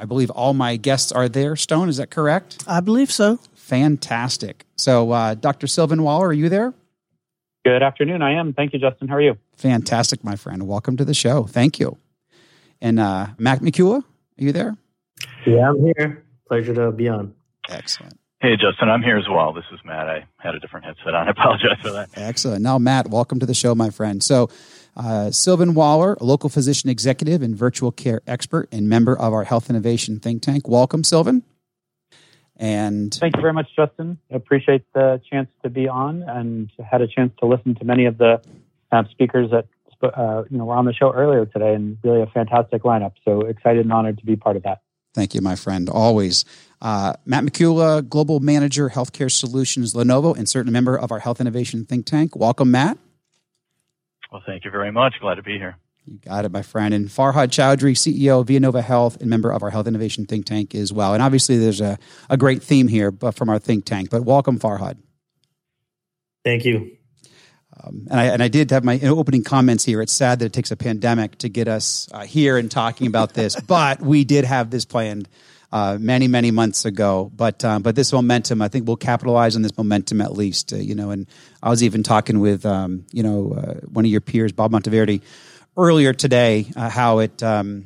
believe all my guests are there. Stone, is that correct? I believe so. Fantastic. So, Dr. Sylvan Waller, are you there? Good afternoon. I am. Thank you, Justin. How are you? Fantastic, my friend. Welcome to the show. Thank you. And Matt McCullough, are you there? Yeah, I'm here. Pleasure to be on. Excellent. Hey, Justin, I'm here as well. This is Matt. I had a different headset on. I apologize for that. Excellent. Now, Matt, welcome to the show, my friend. So, Sylvan Waller, a local physician executive and virtual care expert and member of our Health Innovation think tank. Welcome, Sylvan. And thank you very much, Justin. I appreciate the chance to be on and had a chance to listen to many of the speakers that were on the show earlier today, and really a fantastic lineup. So excited and honored to be part of that. Thank you, my friend. Always. Matt McCullough, Global Manager, Healthcare Solutions, Lenovo, and certainly member of our Health Innovation think tank. Welcome, Matt. Well, thank you very much. Glad to be here. You got it, my friend. And Farhad Chowdhury, CEO of Vianova Health and member of our Health Innovation think tank as well. And obviously there's a great theme here from our think tank, but welcome, Farhad. Thank you. And I did have my opening comments here. It's sad that it takes a pandemic to get us here and talking about this, but we did have this planned many, many months ago. But this momentum, I think we'll capitalize on this momentum at least. And I was even talking with one of your peers, Bob Monteverde, earlier today, how it's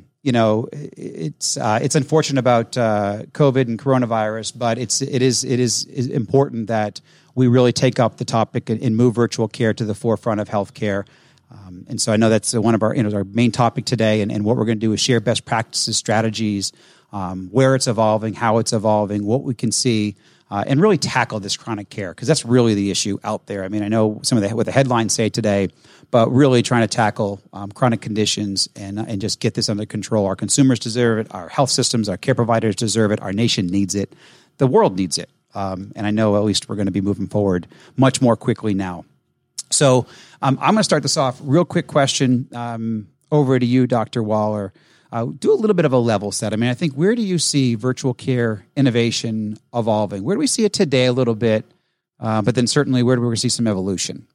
unfortunate about COVID and coronavirus, but it is important that we really take up the topic and move virtual care to the forefront of healthcare. And so I know that's one of our main topic today, and what we're going to do is share best practices, strategies, where it's evolving, how it's evolving, what we can see, and really tackle this chronic care, because that's really the issue out there. I mean, I know some of what the headlines say today, but really trying to tackle chronic conditions and just get this under control. Our consumers deserve it. Our health systems, our care providers deserve it. Our nation needs it. The world needs it. And I know at least we're going to be moving forward much more quickly now. So I'm going to start this off. Real quick question over to you, Dr. Waller. Do a little bit of a level set. I mean, I think, where do you see virtual care innovation evolving? Where do we see it today a little bit? But then certainly, where do we see some evolution?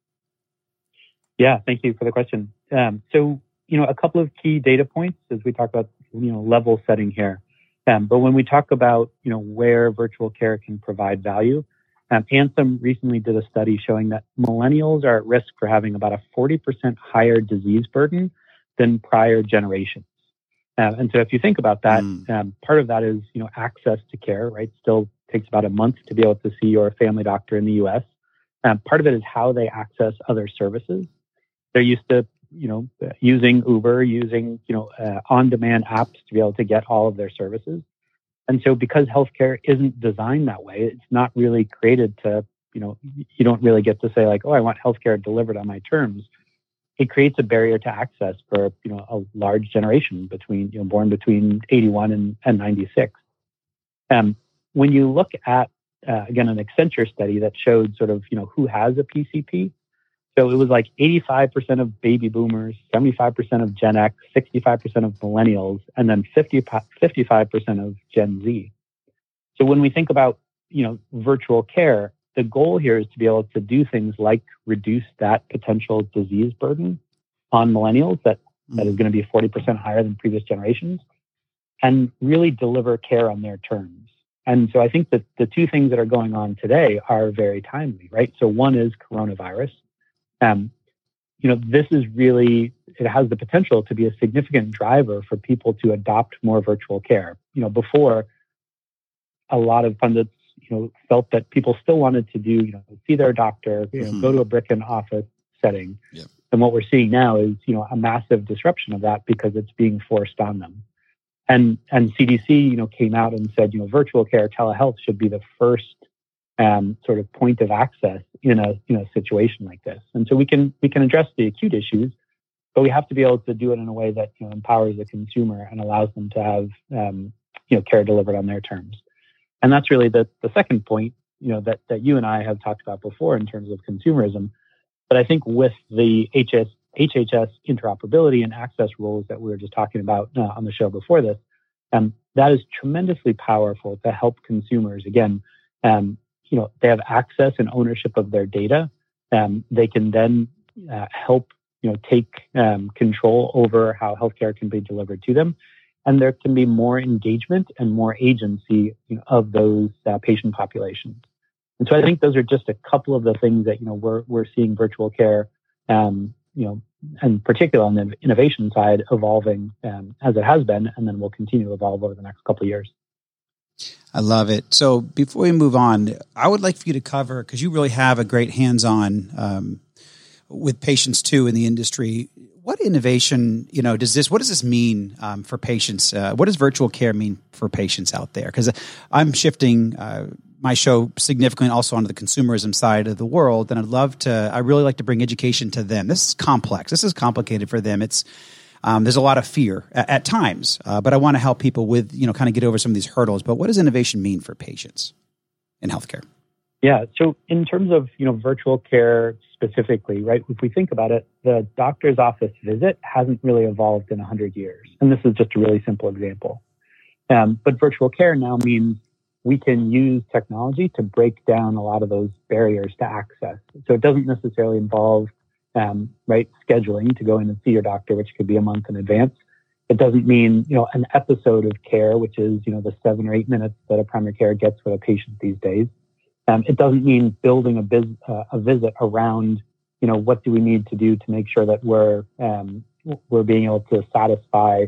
Yeah, thank you for the question. So, a couple of key data points as we talk about, level setting here. But when we talk about, where virtual care can provide value, Anthem recently did a study showing that millennials are at risk for having about a 40% higher disease burden than prior generations. And so if you think about that, part of that is, access to care, right? Still takes about a month to be able to see your family doctor in the U.S. Part of it is how they access other services. They're used to, using Uber, using, on-demand apps to be able to get all of their services. And so because healthcare isn't designed that way, it's not really created to, you don't really get to say like, oh, I want healthcare delivered on my terms. It creates a barrier to access for, a large generation born between 81 and 96. When you look at, again, an Accenture study that showed sort of, who has a PCP. So it was like 85% of baby boomers, 75% of Gen X, 65% of millennials, and then 55% of Gen Z. So when we think about, virtual care, the goal here is to be able to do things like reduce that potential disease burden on millennials that is going to be 40% higher than previous generations, and really deliver care on their terms. And so I think that the two things that are going on today are very timely, right? So one is coronavirus. This is really, it has the potential to be a significant driver for people to adopt more virtual care. Before, a lot of pundits, felt that people still wanted to do, see their doctor, go to a brick and office setting. Yep. And what we're seeing now is, a massive disruption of that because it's being forced on them. And CDC, came out and said, virtual care, telehealth should be the first sort of point of access in a situation like this. And so we can address the acute issues, but we have to be able to do it in a way that empowers the consumer and allows them to have care delivered on their terms. And that's really the second point that you and I have talked about before in terms of consumerism. But I think with the HHS interoperability and access rules that we were just talking about on the show before this, that is tremendously powerful to help consumers. Again, they have access and ownership of their data. They can then help take control over how healthcare can be delivered to them. and there can be more engagement and more agency of those patient populations. And so I think those are just a couple of the things that we're seeing virtual care, and particularly on the innovation side, evolving as it has been, and then will continue to evolve over the next couple of years. I love it. So before we move on, I would like for you to cover, because you really have a great hands-on with patients too in the industry. What innovation, what does this mean for patients? What does virtual care mean for patients out there? Because I'm shifting my show significantly also onto the consumerism side of the world, and I really like to bring education to them. This is complex. This is complicated for them. It's there's a lot of fear at times, but I want to help people with kind of get over some of these hurdles. But what does innovation mean for patients in healthcare? Yeah. So in terms of virtual care specifically, right? If we think about it, the doctor's office visit hasn't really evolved in 100 years, and this is just a really simple example. But virtual care now means we can use technology to break down a lot of those barriers to access. So it doesn't necessarily involve scheduling to go in and see your doctor, which could be a month in advance. It doesn't mean an episode of care, which is the 7 or 8 minutes that a primary care gets with a patient these days. It doesn't mean building a visit around what do we need to do to make sure that we're being able to satisfy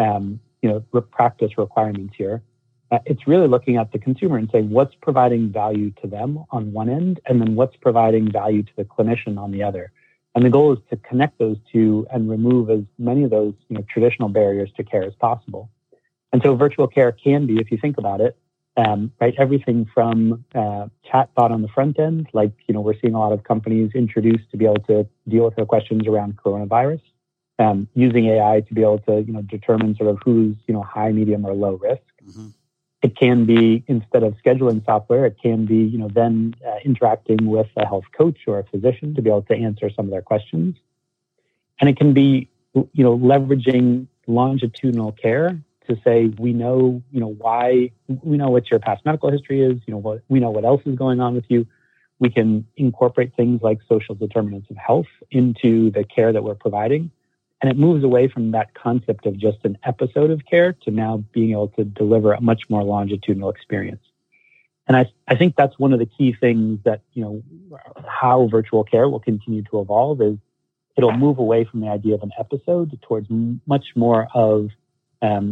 practice requirements here. It's really looking at the consumer and saying what's providing value to them on one end, and then what's providing value to the clinician on the other. And the goal is to connect those two and remove as many of those traditional barriers to care as possible. And so virtual care can be, if you think about it, everything from chatbot on the front end, like we're seeing a lot of companies introduced to be able to deal with their questions around coronavirus, using AI to be able to determine sort of who's high, medium, or low risk. Mm-hmm. It can be, instead of scheduling software, it can be then interacting with a health coach or a physician to be able to answer some of their questions, and it can be leveraging longitudinal care to say, we know, why, we know what your past medical history is, we know what else is going on with you. We can incorporate things like social determinants of health into the care that we're providing. And it moves away from that concept of just an episode of care to now being able to deliver a much more longitudinal experience. And I think that's one of the key things that, how virtual care will continue to evolve is it'll move away from the idea of an episode towards much more of an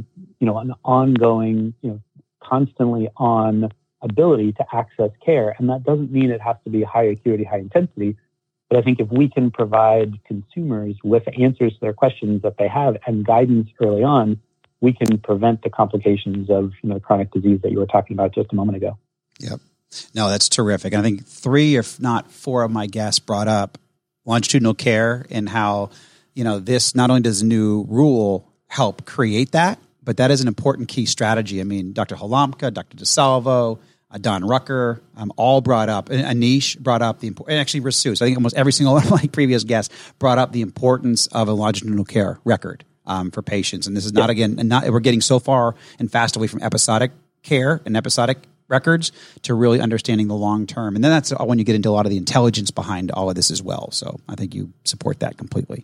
ongoing, constantly on ability to access care. And that doesn't mean it has to be high acuity, high intensity. But I think if we can provide consumers with answers to their questions that they have and guidance early on, we can prevent the complications of chronic disease that you were talking about just a moment ago. Yep. No, that's terrific. And I think 3, if not 4 of my guests brought up longitudinal care and how, this not only does the new rule help create that, but that is an important key strategy. I mean, Dr. Halamka, Dr. DeSalvo, Don Rucker, all brought up, Anish brought up the importance, and actually Rasu. So I think almost every single one of my previous guests brought up the importance of a longitudinal care record for patients. And this is not, we're getting so far and fast away from episodic care and episodic records to really understanding the long term. And then that's when you get into a lot of the intelligence behind all of this as well. So I think you support that completely.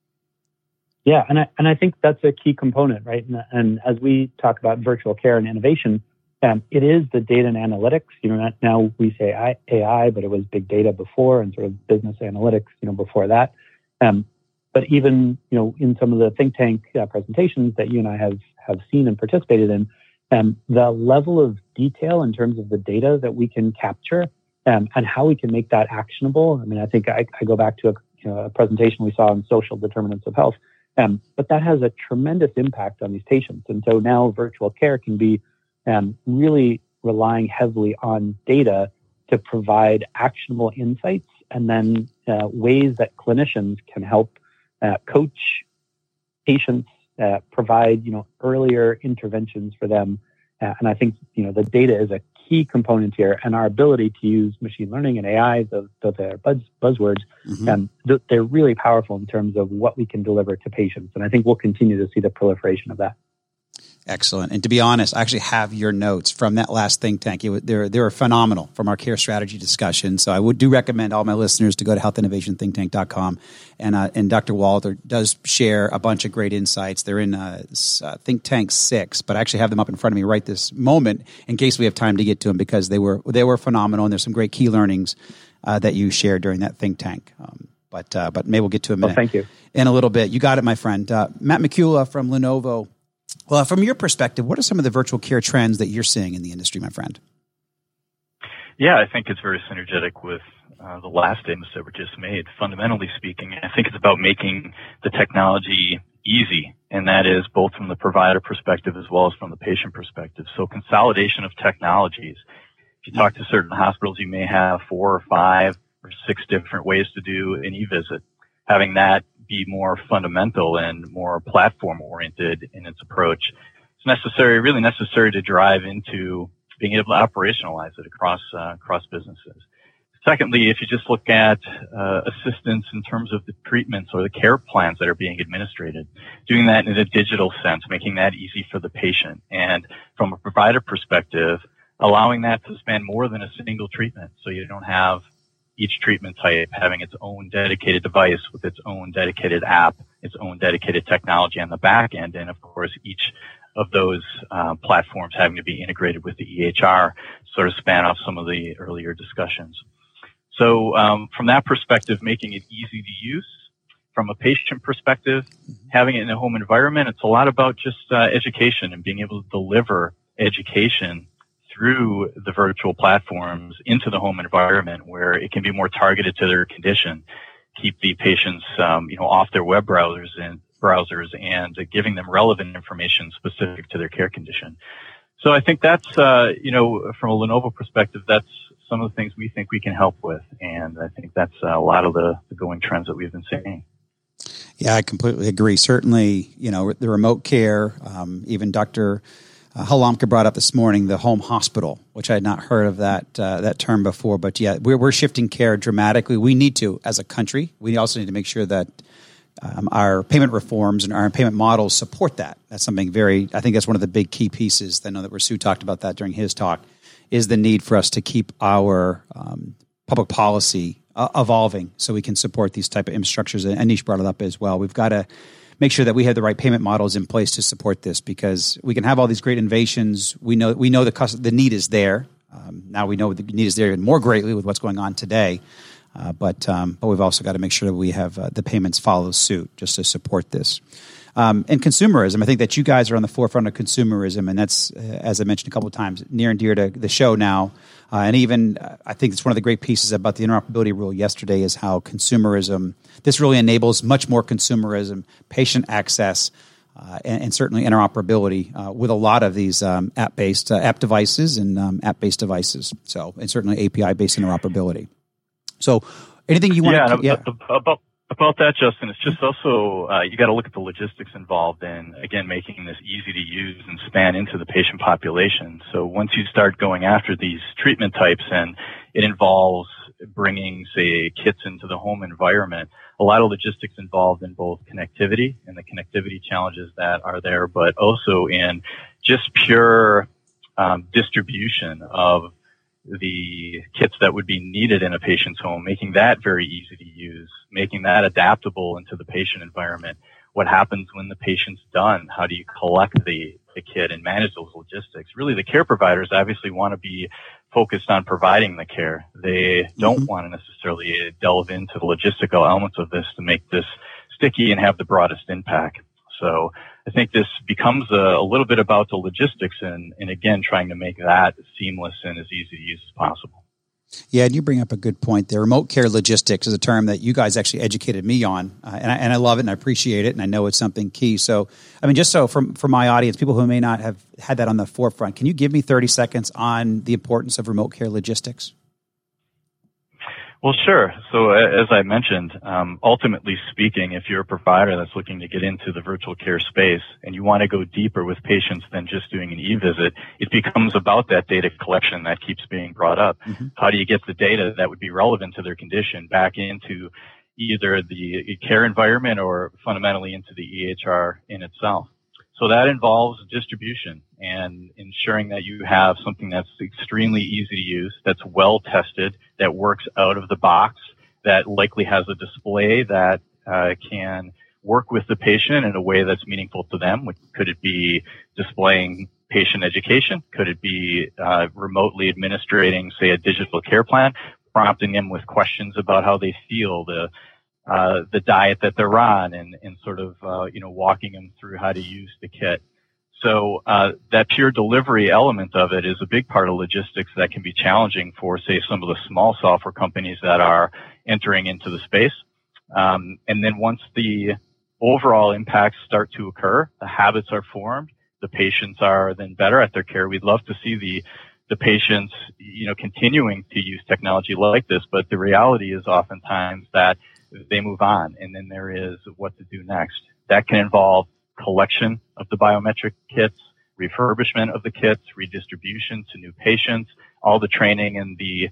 Yeah, and I think that's a key component, right? And as we talk about virtual care and innovation, it is the data and analytics. Now we say AI, but it was big data before, and sort of business analytics, before that. But even in some of the think tank presentations that you and I have seen and participated in, the level of detail in terms of the data that we can capture and how we can make that actionable. I mean, I think I go back to a presentation we saw on social determinants of health, but that has a tremendous impact on these patients. And so now virtual care can be really relying heavily on data to provide actionable insights, and then ways that clinicians can help coach patients, provide earlier interventions for them. And I think the data is a key component here, and our ability to use machine learning and AI, those are buzzwords, they're really powerful in terms of what we can deliver to patients. And I think we'll continue to see the proliferation of that. Excellent. And to be honest, I actually have your notes from that last think tank. They were phenomenal from our care strategy discussion. So I do recommend all my listeners to go to healthinnovationthinktank.com. And Dr. Walter does share a bunch of great insights. They're in Think Tank 6, but I actually have them up in front of me right this moment in case we have time to get to them, because they were phenomenal. And there's some great key learnings that you shared during that think tank. But maybe we'll get to a minute. Thank you. In a little bit. You got it, my friend. Matt McCullough from Lenovo. Well, from your perspective, what are some of the virtual care trends that you're seeing in the industry, my friend? Yeah, I think it's very synergetic with the last statements that were just made. Fundamentally speaking, I think it's about making the technology easy, and that is both from the provider perspective as well as from the patient perspective. So consolidation of technologies. If you talk to certain hospitals, you may have 4 or 5 or 6 different ways to do an e-visit. Having that be more fundamental and more platform oriented in its approach, it's really necessary to drive into being able to operationalize it across businesses. Secondly, if you just look at assistance in terms of the treatments or the care plans that are being administered, doing that in a digital sense, making that easy for the patient, and from a provider perspective, allowing that to span more than a single treatment, so you don't have each treatment type having its own dedicated device with its own dedicated app, its own dedicated technology on the back end, and of course each of those platforms having to be integrated with the EHR, sort of span off some of the earlier discussions. So from that perspective, making it easy to use. From a patient perspective, having it in a home environment, it's a lot about just education and being able to deliver education through the virtual platforms into the home environment, where it can be more targeted to their condition, keep the patients, off their web browsers and giving them relevant information specific to their care condition. So I think that's, from a Lenovo perspective, that's some of the things we think we can help with. And I think that's a lot of the going trends that we've been seeing. Yeah, I completely agree. Certainly, the remote care, even Dr. Halamka brought up this morning the home hospital, which I had not heard of that term before. But yeah, we're shifting care dramatically. We need to, as a country. We also need to make sure that our payment reforms and our payment models support that. That's something I think that's one of the big key pieces. I know that Sue talked about that during his talk, is the need for us to keep our public policy evolving so we can support these type of infrastructures. And Anish brought it up as well. We've got to make sure that we have the right payment models in place to support this, because we can have all these great innovations. We know the need is there. Now we know the need is there even more greatly with what's going on today. But we've also got to make sure that we have the payments follow suit just to support this. And consumerism, I think that you guys are on the forefront of consumerism, and that's, as I mentioned a couple of times, near and dear to the show now. And even I think it's one of the great pieces about the interoperability rule yesterday is how consumerism, this really enables much more consumerism, patient access, and certainly interoperability with a lot of these app-based app devices and app-based devices. So, and certainly API-based interoperability. So anything you want to... Yeah, about that, Justin, it's just also, you got to look at the logistics involved in, again, making this easy to use and span into the patient population. So once you start going after these treatment types and it involves bringing, say, kits into the home environment, a lot of logistics involved in both connectivity and the connectivity challenges that are there, but also in just pure distribution of the kits that would be needed in a patient's home, making that very easy to use, making that adaptable into the patient environment. What happens when the patient's done? How do you collect the kit and manage those logistics? Really, the care providers obviously want to be focused on providing the care. They don't want to necessarily delve into the logistical elements of this to make this sticky and have the broadest impact. So I think this becomes a little bit about the logistics and again, trying to make that seamless and as easy to use as possible. Yeah, and you bring up a good point there. Remote care logistics is a term that you guys actually educated me on, and I love it and I appreciate it, and I know it's something key. So, I mean, just so for my audience, people who may not have had that on the forefront, can you give me 30 seconds on the importance of remote care logistics? Well, sure. So as I mentioned, ultimately speaking, if you're a provider that's looking to get into the virtual care space and you want to go deeper with patients than just doing an e-visit, it becomes about that data collection that keeps being brought up. How do you get the data that would be relevant to their condition back into either the care environment or fundamentally into the EHR in itself? So that involves distribution and ensuring that you have something that's extremely easy to use, that's well tested, that works out of the box, that likely has a display that can work with the patient in a way that's meaningful to them. Could it be displaying patient education? Could it be remotely administrating, say, a digital care plan, prompting them with questions about how they feel, the diet that they're on, and sort of walking them through how to use the kit. So that pure delivery element of it is a big part of logistics that can be challenging for, say, some of the small software companies that are entering into the space. And then once the overall impacts start to occur, the habits are formed, the patients are then better at their care. We'd love to see the patients, continuing to use technology like this, but the reality is oftentimes that they move on, and then there is what to do next. That can involve collection of the biometric kits, refurbishment of the kits, redistribution to new patients, all the training and the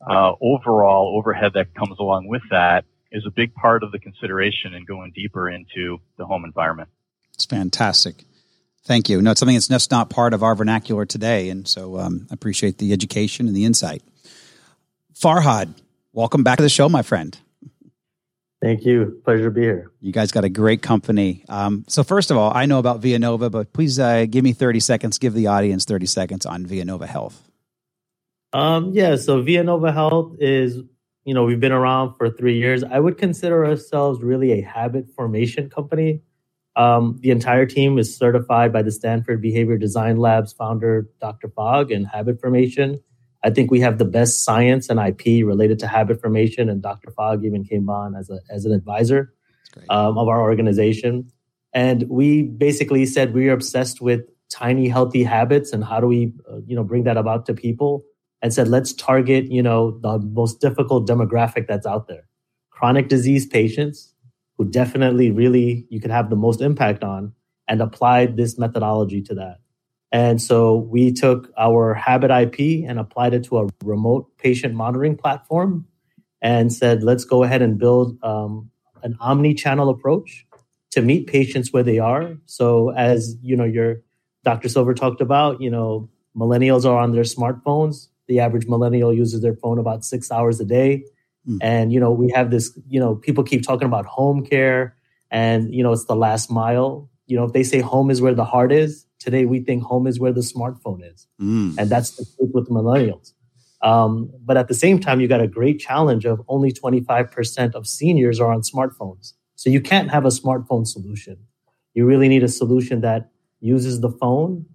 overall overhead that comes along with that is a big part of the consideration in going deeper into the home environment. It's fantastic. Thank you. No, it's something that's just not part of our vernacular today, and so I appreciate the education and the insight. Farhad, welcome back to the show, my friend. Thank you. Pleasure to be here. You guys got a great company. So first of all, I know about ViaNova, but please give me 30 seconds, give the audience 30 seconds on ViaNova Health. So ViaNova Health is, we've been around for 3 years. I would consider ourselves really a habit formation company. The entire team is certified by the Stanford Behavior Design Lab's founder, Dr. Fogg, in habit formation. I think we have the best science and IP related to habit formation, and Dr. Fogg even came on as an advisor of our organization. And we basically said we are obsessed with tiny, healthy habits and how do we, bring that about to people, and said, let's target, the most difficult demographic that's out there. Chronic disease patients who definitely really you could have the most impact on, and applied this methodology to that. And so we took our habit IP and applied it to a remote patient monitoring platform and said, let's go ahead and build an omni-channel approach to meet patients where they are. So as your Dr. Silver talked about, millennials are on their smartphones. The average millennial uses their phone about 6 hours a day. And, we have this, people keep talking about home care and, it's the last mile. If they say home is where the heart is, today we think home is where the smartphone is. And that's the truth with millennials. But at the same time, you got a great challenge of only 25% of seniors are on smartphones. So you can't have a smartphone solution. You really need a solution that uses the phone,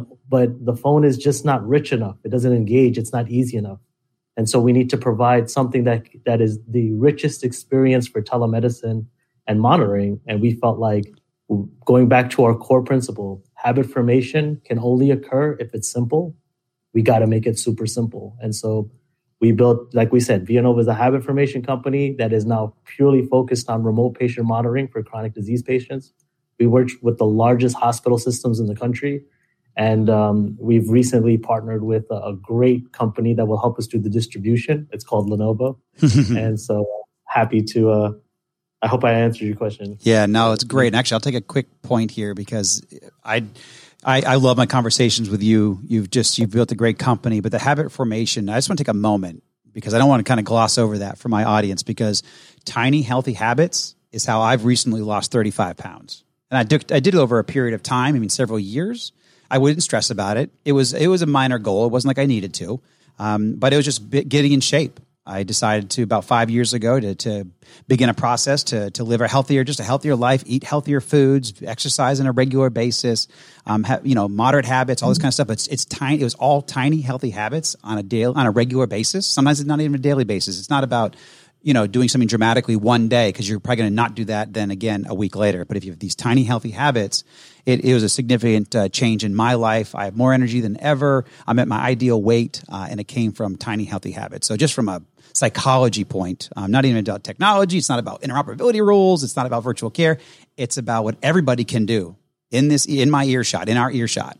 but the phone is just not rich enough. It doesn't engage. It's not easy enough. And so we need to provide something that is the richest experience for telemedicine and monitoring. And we felt like, going back to our core principle, habit formation can only occur if it's simple. We got to make it super simple. And so we built, like we said, ViaNova is a habit formation company that is now purely focused on remote patient monitoring for chronic disease patients. We worked with the largest hospital systems in the country. And we've recently partnered with a great company that will help us do the distribution. It's called Lenovo. And so happy to... I hope I answered your question. Yeah, no, it's great. And actually, I'll take a quick point here because I love my conversations with you. You've built a great company, but the habit formation, I just want to take a moment because I don't want to kind of gloss over that for my audience, because tiny, healthy habits is how I've recently lost 35 pounds. And I did it over a period of time, several years. I wouldn't stress about it. It was a minor goal. It wasn't like I needed to, but it was just getting in shape. I decided to, about 5 years ago, to begin a process to live a healthier life, eat healthier foods, exercise on a regular basis, moderate habits, all this kind of stuff. It's tiny. It was all tiny, healthy habits on a regular basis. Sometimes it's not even a daily basis. It's not about, doing something dramatically one day, because you're probably going to not do that then again a week later. But if you have these tiny, healthy habits, it was a significant change in my life. I have more energy than ever. I'm at my ideal weight, and it came from tiny, healthy habits. So just from a psychology point, not even about technology. It's not about interoperability rules. It's not about virtual care. It's about what everybody can do in our earshot,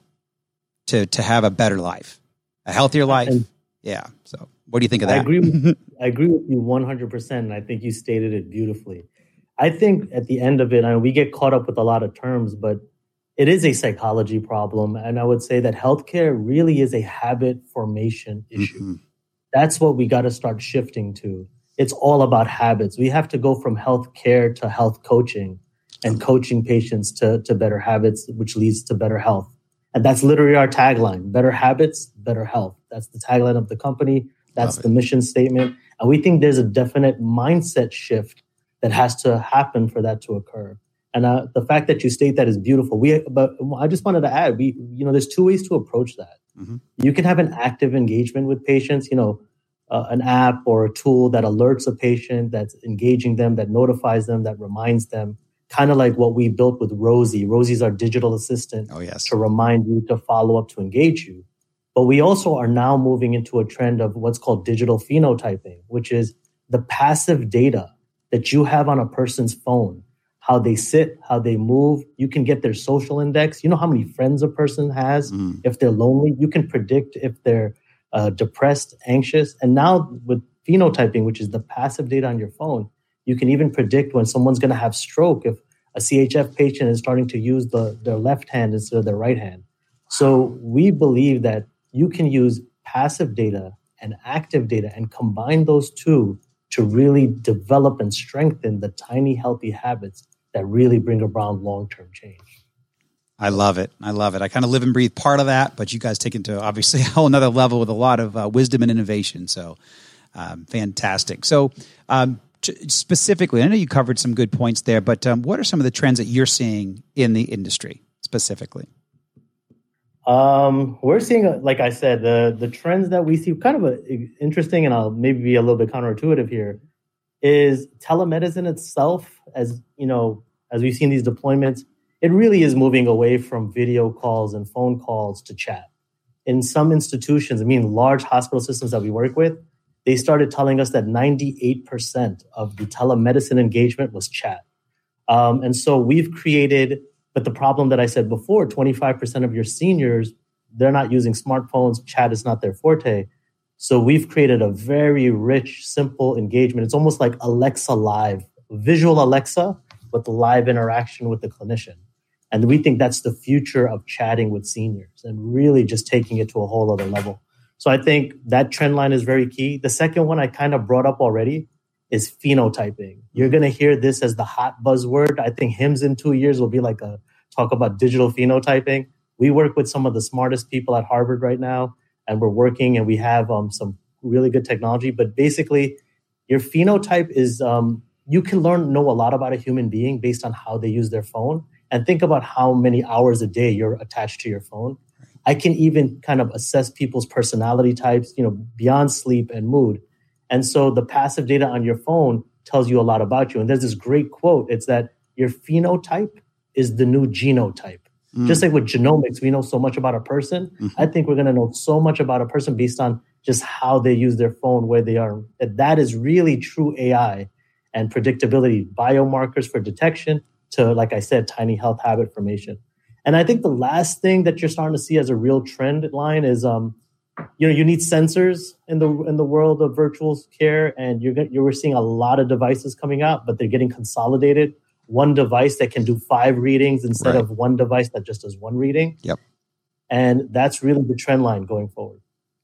to have a better life, a healthier life. Yeah. So what do you think of that? I agree with you 100%. And I think you stated it beautifully. I think at the end of it, we get caught up with a lot of terms, but it is a psychology problem. And I would say that healthcare really is a habit formation issue. Mm-hmm. That's what we got to start shifting to. It's all about habits. We have to go from healthcare to health coaching and coaching patients to better habits, which leads to better health. And that's literally our tagline: better habits, better health. That's the tagline of the company. That's the mission statement. And we think there's a definite mindset shift that has to happen for that to occur. And the fact that you state that is beautiful. But I just wanted to add, there's two ways to approach that. Mm-hmm. You can have an active engagement with patients, an app or a tool that alerts a patient, that's engaging them, that notifies them, that reminds them, kind of like what we built with Rosie. Rosie's our digital assistant to remind you, to follow up, to engage you. But we also are now moving into a trend of what's called digital phenotyping, which is the passive data that you have on a person's phone, how they sit, how they move. You can get their social index. You know how many friends a person has. If they're lonely, you can predict if they're depressed, anxious. And now with phenotyping, which is the passive data on your phone, you can even predict when someone's going to have stroke if a CHF patient is starting to use their left hand instead of their right hand. So we believe that you can use passive data and active data and combine those two to really develop and strengthen the tiny, healthy habits that really bring about long-term change. I love it. I kind of live and breathe part of that, but you guys take it to obviously a whole nother level with a lot of wisdom and innovation. So fantastic. So specifically, I know you covered some good points there, but what are some of the trends that you're seeing in the industry specifically? We're seeing, like I said, the trends that we see, kind of interesting, and I'll maybe be a little bit counterintuitive here, is telemedicine itself. As we've seen these deployments, it really is moving away from video calls and phone calls to chat. In some institutions, large hospital systems that we work with, they started telling us that 98% of the telemedicine engagement was chat. And so we've created, but the problem that I said before, 25% of your seniors, they're not using smartphones. Chat is not their forte. So we've created a very rich, simple engagement. It's almost like Alexa Live, visual Alexa with the live interaction with the clinician. And we think that's the future of chatting with seniors and really just taking it to a whole other level. So I think that trend line is very key. The second one I kind of brought up already is phenotyping. You're going to hear this as the hot buzzword. I think HIMSS in 2 years will be like a talk about digital phenotyping. We work with some of the smartest people at Harvard right now, and we're working and we have some really good technology. But basically, your phenotype is, you can know a lot about a human being based on how they use their phone. And think about how many hours a day you're attached to your phone. I can even kind of assess people's personality types, beyond sleep and mood. And so the passive data on your phone tells you a lot about you. And there's this great quote. It's that your phenotype is the new genotype. Just like with genomics, we know so much about a person. I think we're going to know so much about a person based on just how they use their phone, where they are. That is really true AI and predictability, biomarkers for detection to, like I said, tiny health habit formation. And I think the last thing that you're starting to see as a real trend line is, you need sensors in the world of virtual care, and we're seeing a lot of devices coming out, but they're getting consolidated. One device that can do 5 readings instead of one device that just does 1 reading. Yep. And that's really the trend line going forward.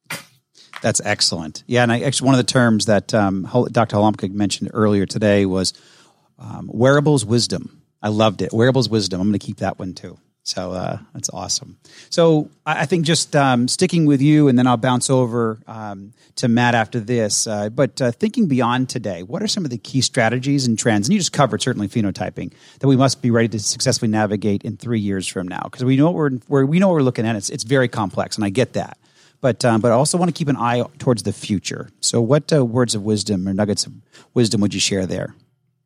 That's excellent. Yeah, and actually one of the terms that Dr. Holomka mentioned earlier today was wearables wisdom. I loved it. Wearables wisdom. I'm going to keep that one too. So that's awesome. So I think just sticking with you, and then I'll bounce over to Matt after this. But thinking beyond today, what are some of the key strategies and trends? And you just covered certainly phenotyping that we must be ready to successfully navigate in 3 years from now, because we know what we're looking at. It's very complex, and I get that. But I also want to keep an eye towards the future. So what words of wisdom or nuggets of wisdom would you share there?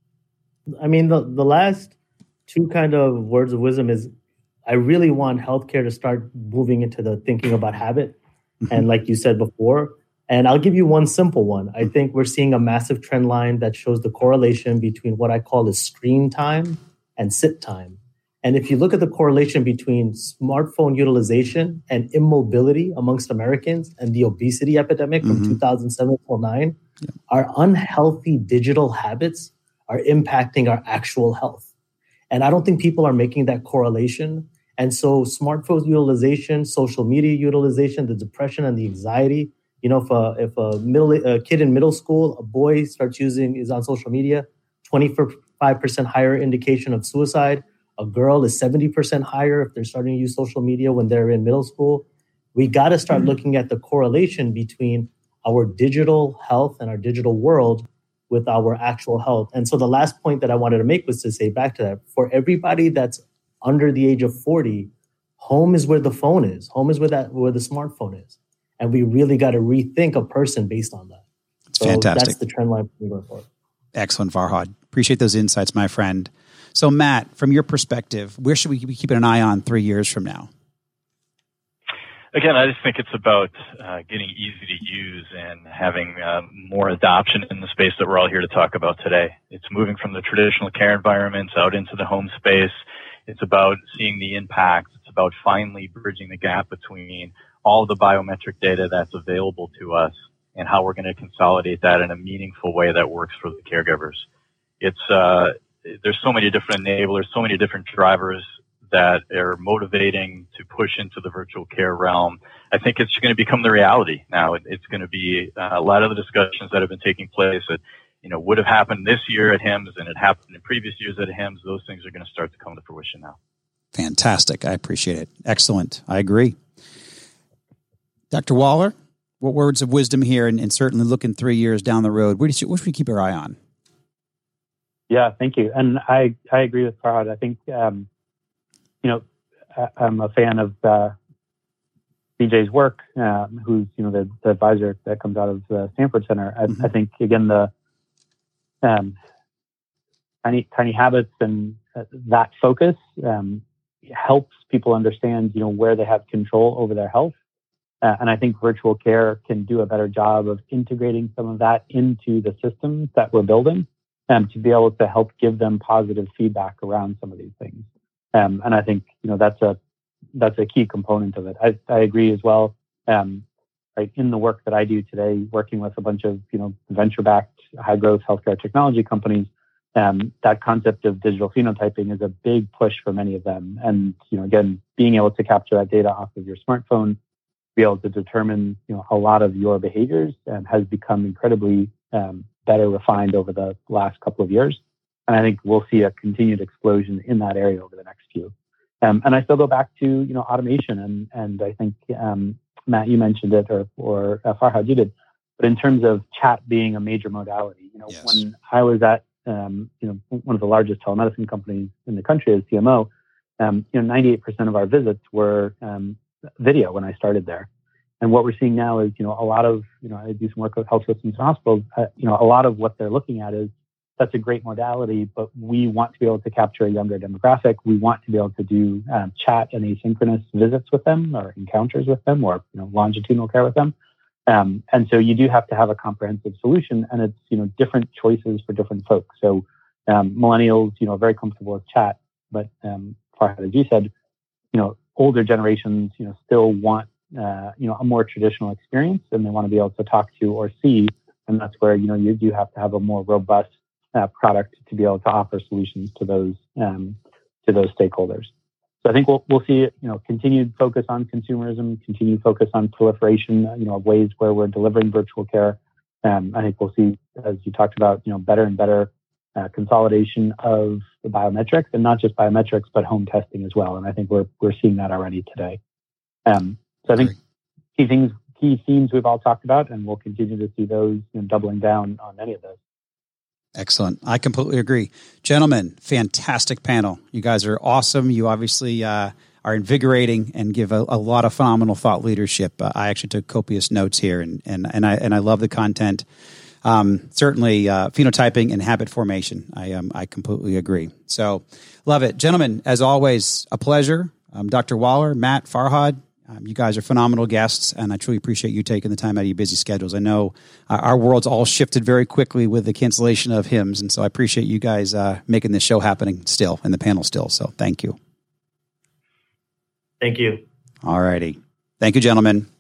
The last 2 kind of words of wisdom is, I really want healthcare to start moving into the thinking about habit. And like you said before, and I'll give you one simple one. I think we're seeing a massive trend line that shows the correlation between what I call is screen time and sit time. And if you look at the correlation between smartphone utilization and immobility amongst Americans and the obesity epidemic from 2007-09, our unhealthy digital habits are impacting our actual health. And I don't think people are making that correlation. And so smartphone utilization, social media utilization, the depression and the anxiety, if a kid in middle school, a boy is on social media, 25% higher indication of suicide. A girl is 70% higher if they're starting to use social media when they're in middle school. We got to start looking at the correlation between our digital health and our digital world with our actual health. And so the last point that I wanted to make was to say back to that, for everybody that's under the age of 40, home is where the phone is. Home is where the smartphone is. And we really got to rethink a person based on that. It's fantastic. That's the trend line we're going for. Excellent, Farhad. Appreciate those insights, my friend. So, Matt, from your perspective, where should we be keeping an eye on 3 years from now? Again, I just think it's about getting easy to use and having more adoption in the space that we're all here to talk about today. It's moving from the traditional care environments out into the home space. It's about seeing the impact. It's about finally bridging the gap between all the biometric data that's available to us and how we're going to consolidate that in a meaningful way that works for the caregivers. There's so many different enablers, so many different drivers that are motivating to push into the virtual care realm. I think it's going to become the reality now. It's going to be a lot of the discussions that have been taking place that, would have happened this year at HIMSS and it happened in previous years at HIMSS. Those things are going to start to come to fruition now. Fantastic. I appreciate it. Excellent. I agree. Dr. Waller, what words of wisdom here and certainly looking 3 years down the road, what should we keep our eye on? Yeah, thank you. And I agree with Farhad. I think, I'm a fan of BJ's work, who's, the advisor that comes out of the Stanford Center. I think, again, the tiny habits and that focus helps people understand, where they have control over their health. And I think virtual care can do a better job of integrating some of that into the systems that we're building to be able to help give them positive feedback around some of these things. And I think, that's a key component of it. I agree as well. Right in the work that I do today, working with a bunch of, venture-backed high-growth healthcare technology companies, that concept of digital phenotyping is a big push for many of them. And, again, being able to capture that data off of your smartphone, be able to determine, a lot of your behaviors has become incredibly better refined over the last couple of years. And I think we'll see a continued explosion in that area over the next few. And I still go back to, automation. And I think, Matt, you mentioned it or Farhad, you did. But in terms of chat being a major modality, yes. When I was at, one of the largest telemedicine companies in the country as CMO, 98% of our visits were video when I started there. And what we're seeing now is, a lot of, I do some work with health systems and hospitals, a lot of what they're looking at is that's a great modality, but we want to be able to capture a younger demographic. We want to be able to do chat and asynchronous visits with them or encounters with them or, longitudinal care with them. And so you do have to have a comprehensive solution and it's, different choices for different folks. So millennials, are very comfortable with chat, but Farhad, as you said, older generations, still want, a more traditional experience and they want to be able to talk to or see. And that's where, you do have to have a more robust product to be able to offer solutions to those stakeholders. So I think we'll see, continued focus on consumerism, continued focus on proliferation, of ways where we're delivering virtual care. I think we'll see, as you talked about, better and better consolidation of the biometrics and not just biometrics, but home testing as well. And I think we're seeing that already today. So I think key themes we've all talked about, and we'll continue to see those doubling down on many of those. Excellent. I completely agree. Gentlemen, fantastic panel. You guys are awesome. You obviously are invigorating and give a lot of phenomenal thought leadership. I actually took copious notes here, and I love the content. Certainly phenotyping and habit formation. I completely agree. So love it. Gentlemen, as always, a pleasure. Dr. Waller, Matt, Farhad, you guys are phenomenal guests, and I truly appreciate you taking the time out of your busy schedules. I know our world's all shifted very quickly with the cancellation of HIMSS, and so I appreciate you guys making this show happening still, and the panel still. So thank you. Thank you. All righty. Thank you, gentlemen.